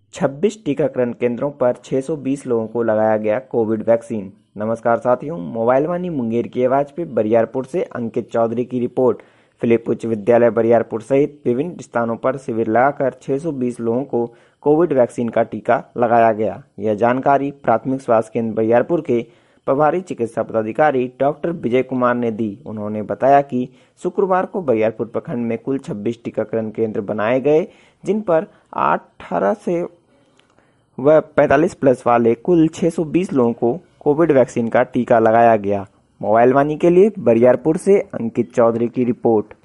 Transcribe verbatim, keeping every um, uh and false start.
छब्बीस टीकाकरण केंद्रों पर छह सौ बीस लोगों को लगाया गया कोविड वैक्सीन। नमस्कार साथियों, मोबाइल वाणी मुंगेर की आवाज पे बरियारपुर से अंकित चौधरी की रिपोर्ट। फिलिप उच्च विद्यालय बरियारपुर सहित विभिन्न स्थानों पर शिविर लगाकर छह सौ बीस लोगों को कोविड वैक्सीन का टीका लगाया गया। यह जानकारी प्राथमिक स्वास्थ्य केंद्र बरियारपुर के प्रभारी चिकित्सा पदाधिकारी डॉक्टर विजय कुमार ने दी। उन्होंने बताया कि शुक्रवार को बरियारपुर प्रखंड में कुल छब्बीस टीकाकरण केंद्र बनाए गए, जिन पर अठारह से व पैंतालीस प्लस वाले कुल छह सौ बीस लोगों को कोविड वैक्सीन का टीका लगाया गया। मोबाइल वाणी के लिए बरियारपुर से अंकित चौधरी की रिपोर्ट।